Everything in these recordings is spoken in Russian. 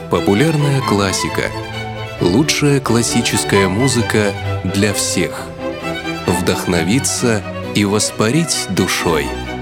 Популярная классика. Лучшая классическая музыка для всех. Вдохновиться и воспарить душой.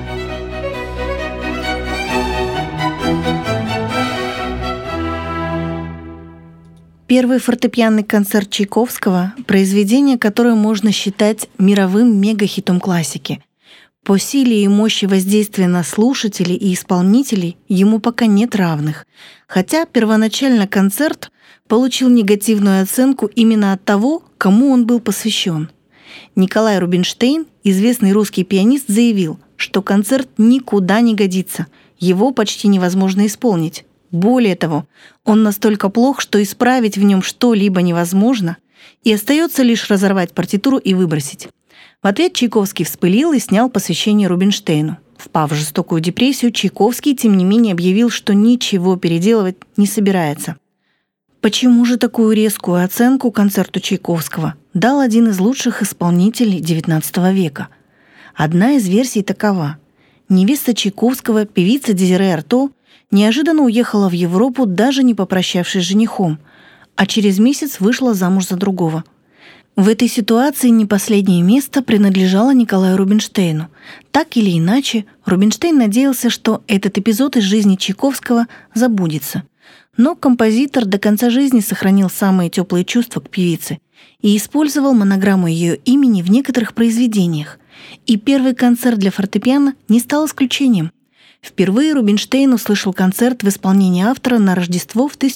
Первый фортепианный концерт Чайковского — произведение, которое можно считать мировым мегахитом классики. По силе и мощи воздействия на слушателей и исполнителей ему пока нет равных, хотя первоначально концерт получил негативную оценку именно от того, кому он был посвящен. Николай Рубинштейн, известный русский пианист, заявил, что концерт никуда не годится, его почти невозможно исполнить. Более того, он настолько плох, что исправить в нем что-либо невозможно, и остается лишь разорвать партитуру и выбросить. В ответ Чайковский вспылил и снял посвящение Рубинштейну. Впав в жестокую депрессию, Чайковский, тем не менее, объявил, что ничего переделывать не собирается. Почему же такую резкую оценку концерту Чайковского дал один из лучших исполнителей XIX века? Одна из версий такова. Невеста Чайковского, певица Дезире Арто, неожиданно уехала в Европу, даже не попрощавшись с женихом, а через месяц вышла замуж за другого. В этой ситуации не последнее место принадлежало Николаю Рубинштейну. Так или иначе, Рубинштейн надеялся, что этот эпизод из жизни Чайковского забудется. Но композитор до конца жизни сохранил самые теплые чувства к певице и использовал монограмму ее имени в некоторых произведениях. И первый концерт для фортепиано не стал исключением. Впервые Рубинштейн услышал концерт в исполнении автора на Рождество в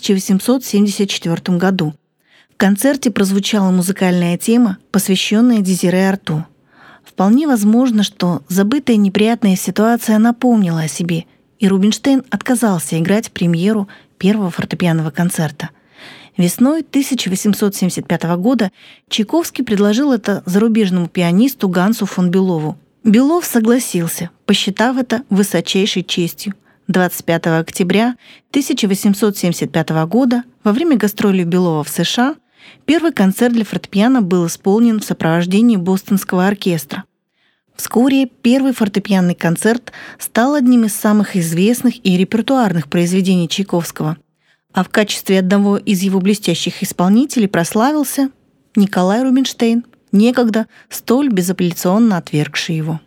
1874 году. В концерте прозвучала музыкальная тема, посвященная Дезире Арто. Вполне возможно, что забытая неприятная ситуация напомнила о себе, и Рубинштейн отказался играть премьеру первого фортепианного концерта. Весной 1875 года Чайковский предложил это зарубежному пианисту Гансу фон Бюлову. Бюлов согласился, посчитав это высочайшей честью. 25 октября 1875 года во время гастролей Бюлова в США первый концерт для фортепиано был исполнен в сопровождении Бостонского оркестра. Вскоре первый фортепианный концерт стал одним из самых известных и репертуарных произведений Чайковского, а в качестве одного из его блестящих исполнителей прославился Николай Рубинштейн, некогда столь безапелляционно отвергший его.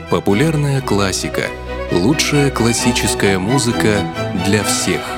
Популярная классика. Лучшая классическая музыка для всех.